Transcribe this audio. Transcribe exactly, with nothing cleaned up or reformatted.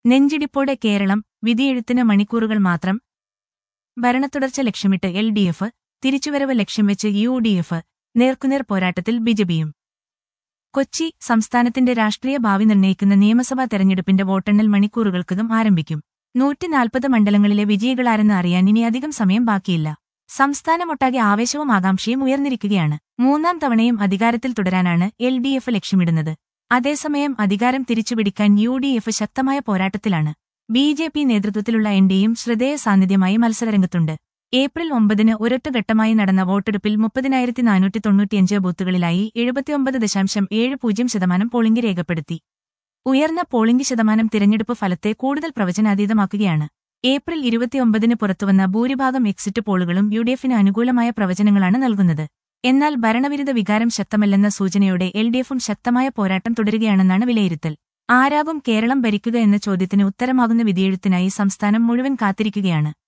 നെഞ്ചിടിപ്പോടെ കേരളം, വിധിയെഴുത്തിന് മണിക്കൂറുകൾ മാത്രം. ഭരണത്തുടർച്ച ലക്ഷ്യമിട്ട് എൽ ഡി എഫ്, തിരിച്ചുവരവ് ലക്ഷ്യം വെച്ച് യു ഡി എഫ്, നേർക്കുനേർ പോരാട്ടത്തിൽ ബിജെപിയും. കൊച്ചി, സംസ്ഥാനത്തിന്റെ രാഷ്ട്രീയ ഭാവി നിർണ്ണയിക്കുന്ന നിയമസഭാ തെരഞ്ഞെടുപ്പിന്റെ വോട്ടെണ്ണൽ മണിക്കൂറുകൾക്കകം ആരംഭിക്കും. നൂറ്റിനാൽപ്പത് മണ്ഡലങ്ങളിലെ വിജയികളാരെന്ന് അറിയാൻ ഇനി അധികം സമയം ബാക്കിയില്ല. സംസ്ഥാനമൊട്ടാകെ ആവേശവും ആകാംക്ഷയും ഉയർന്നിരിക്കുകയാണ്. മൂന്നാം തവണയും അധികാരത്തിൽ തുടരാനാണ് എൽ ഡി എഫ് ലക്ഷ്യമിടുന്നത്. അതേസമയം അധികാരം തിരിച്ചുപിടിക്കാൻ യു ഡി എഫ് ശക്തമായ പോരാട്ടത്തിലാണ്. ബി ജെ പി നേതൃത്വത്തിലുള്ള എൻ ഡിയും ശ്രദ്ധേയ സാന്നിധ്യമായി മത്സരരംഗത്തുണ്ട്. ഏപ്രിൽ ഒമ്പതിന് ഒരൊറ്റഘട്ടമായി നടന്ന വോട്ടെടുപ്പിൽ മുപ്പതിനായിരത്തി നാനൂറ്റി തൊണ്ണൂറ്റിയഞ്ച് ബൂത്തുകളിലായി എഴുപത്തിയൊമ്പത് ദശാംശം ഏഴ് പൂജ്യം ശതമാനം പോളിംഗ് രേഖപ്പെടുത്തി. ഉയർന്ന പോളിംഗ് ശതമാനം തിരഞ്ഞെടുപ്പ് ഫലത്തെ കൂടുതൽ പ്രവചനാതീതമാക്കുകയാണ്. ഏപ്രിൽ ഇരുപത്തിയൊമ്പതിന് പുറത്തുവന്ന ഭൂരിഭാഗം എക്സിറ്റ് പോളുകളും യു ഡി എഫിന് അനുകൂലമായ പ്രവചനങ്ങളാണ് നൽകുന്നത്. എന്നാൽ ഭരണവിരുദ്ധ വികാരം ശക്തമല്ലെന്ന സൂചനയോടെ എൽ ഡി എഫും ശക്തമായ പോരാട്ടം തുടരുകയാണെന്നാണ് വിലയിരുത്തൽ. ആരാകും കേരളം ഭരിക്കുക എന്ന ചോദ്യത്തിന് ഉത്തരമാകുന്ന വിധിയെഴുത്തിനായി സംസ്ഥാനം മുഴുവൻ കാത്തിരിക്കുകയാണ്.